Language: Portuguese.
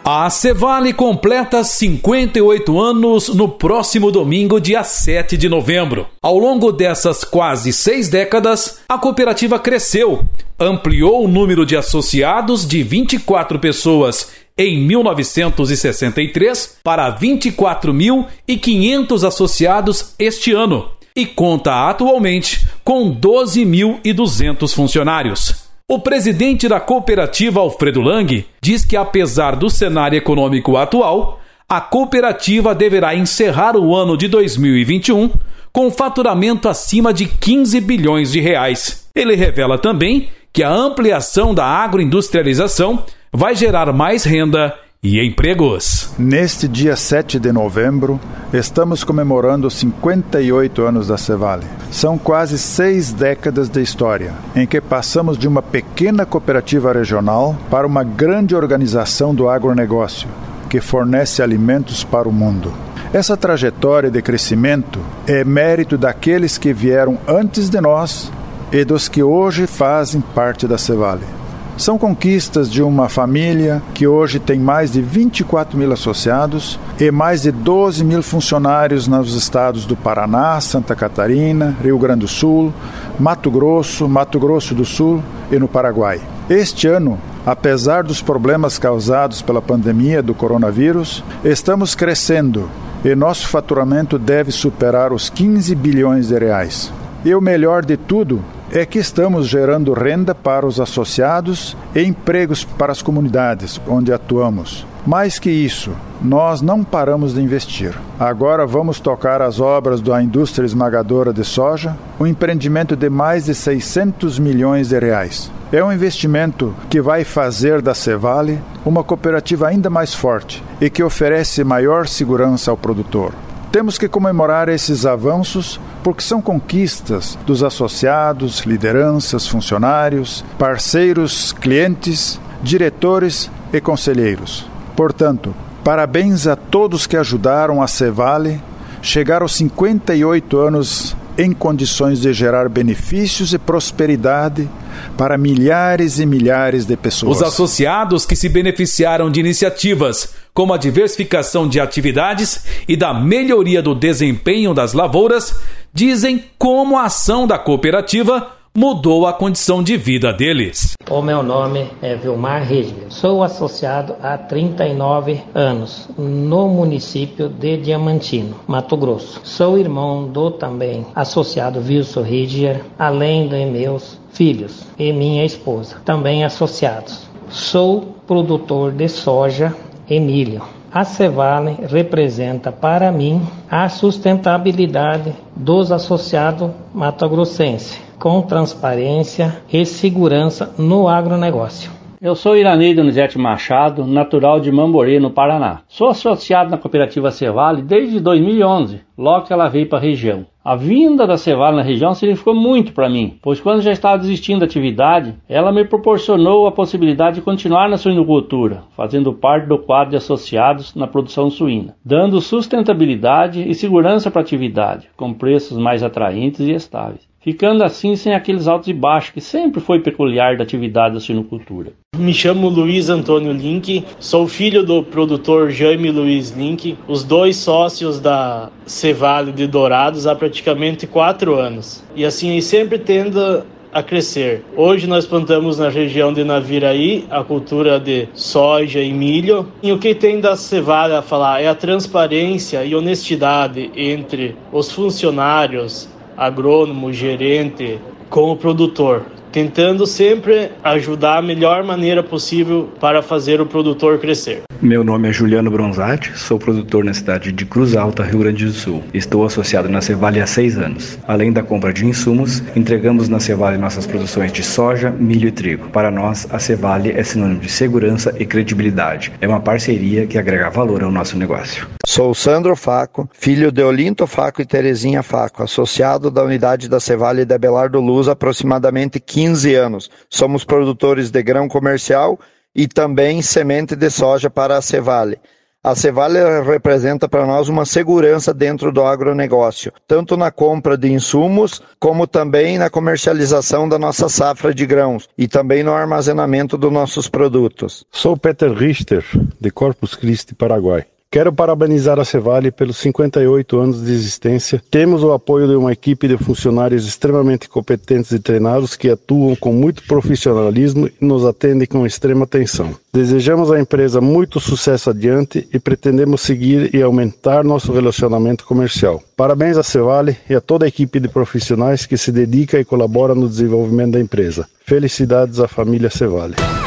A Cevale completa 58 anos no próximo domingo, dia 7 de novembro. Ao longo dessas quase 6 décadas, a cooperativa cresceu, ampliou o número de associados de 24 pessoas em 1963 para 24.500 associados este ano e conta atualmente com 12.200 funcionários. O presidente da cooperativa, Alfredo Lang, diz que apesar do cenário econômico atual, a cooperativa deverá encerrar o ano de 2021 com faturamento acima de 15 bilhões de reais. Ele revela também que a ampliação da agroindustrialização vai gerar mais renda e empregos. Neste dia 7 de novembro, estamos comemorando 58 anos da Cevale. São quase 6 décadas de história, em que passamos de uma pequena cooperativa regional para uma grande organização do agronegócio, que fornece alimentos para o mundo. Essa trajetória de crescimento é mérito daqueles que vieram antes de nós e dos que hoje fazem parte da Cevale. São conquistas de uma família que hoje tem mais de 24 mil associados e mais de 12 mil funcionários nos estados do Paraná, Santa Catarina, Rio Grande do Sul, Mato Grosso do Sul e no Paraguai. Este ano, apesar dos problemas causados pela pandemia do coronavírus, estamos crescendo e nosso faturamento deve superar os 15 bilhões de reais. E o melhor de tudo é que estamos gerando renda para os associados e empregos para as comunidades onde atuamos. Mais que isso, nós não paramos de investir. Agora vamos tocar as obras da indústria esmagadora de soja, um empreendimento de mais de 600 milhões de reais. É um investimento que vai fazer da Cevale uma cooperativa ainda mais forte e que oferece maior segurança ao produtor. Temos que comemorar esses avanços porque são conquistas dos associados, lideranças, funcionários, parceiros, clientes, diretores e conselheiros. Portanto, parabéns a todos que ajudaram a Cevale chegar aos 58 anos em condições de gerar benefícios e prosperidade para milhares e milhares de pessoas. Os associados que se beneficiaram de iniciativas como a diversificação de atividades e da melhoria do desempenho das lavouras dizem como a ação da cooperativa mudou a condição de vida deles. O meu nome é Vilmar Regler. Sou associado há 39 anos no município de Diamantino, Mato Grosso. Sou irmão do também associado Wilson Regler, além de meus filhos e minha esposa, também associados. Sou produtor de soja e milho. A Cevale representa para mim a sustentabilidade dos associados matogrossenses, com transparência e segurança no agronegócio. Eu sou Iranei Donizete Machado, natural de Mamborê, no Paraná. Sou associado na cooperativa Cevale desde 2011, logo que ela veio para a região. A vinda da Cevale na região significou muito para mim, pois quando já estava desistindo da atividade, ela me proporcionou a possibilidade de continuar na suinocultura, fazendo parte do quadro de associados na produção suína, dando sustentabilidade e segurança para a atividade, com preços mais atraentes e estáveis, ficando assim sem aqueles altos e baixos que sempre foi peculiar da atividade da suinocultura. Me chamo Luiz Antônio Link, sou filho do produtor Jaime Luiz Link, os dois sócios da Cevale de Dourados há praticamente 4 anos. E assim sempre tendo a crescer. Hoje nós plantamos na região de Naviraí a cultura de soja e milho. E o que tem da Cevale a falar é a transparência e honestidade entre os funcionários, agrônomo, gerente, com o produtor, tentando sempre ajudar a melhor maneira possível para fazer o produtor crescer. Meu nome é Juliano Bronzatti, sou produtor na cidade de Cruz Alta, Rio Grande do Sul. Estou associado na Cevale há 6 anos. Além da compra de insumos, entregamos na Cevale nossas produções de soja, milho e trigo. Para nós, a Cevale é sinônimo de segurança e credibilidade. É uma parceria que agrega valor ao nosso negócio. Sou Sandro Faco, filho de Olinto Faco e Terezinha Faco, associado da unidade da Cevale de Abelardo Luz há aproximadamente 15 anos. Somos produtores de grão comercial e também semente de soja para a Cevale. A Cevale representa para nós uma segurança dentro do agronegócio, tanto na compra de insumos, como também na comercialização da nossa safra de grãos e também no armazenamento dos nossos produtos. Sou Peter Richter, de Corpus Christi, Paraguai. Quero parabenizar a Cevale pelos 58 anos de existência. Temos o apoio de uma equipe de funcionários extremamente competentes e treinados que atuam com muito profissionalismo e nos atendem com extrema atenção. Desejamos à empresa muito sucesso adiante e pretendemos seguir e aumentar nosso relacionamento comercial. Parabéns à Cevale e a toda a equipe de profissionais que se dedica e colabora no desenvolvimento da empresa. Felicidades à família Cevale.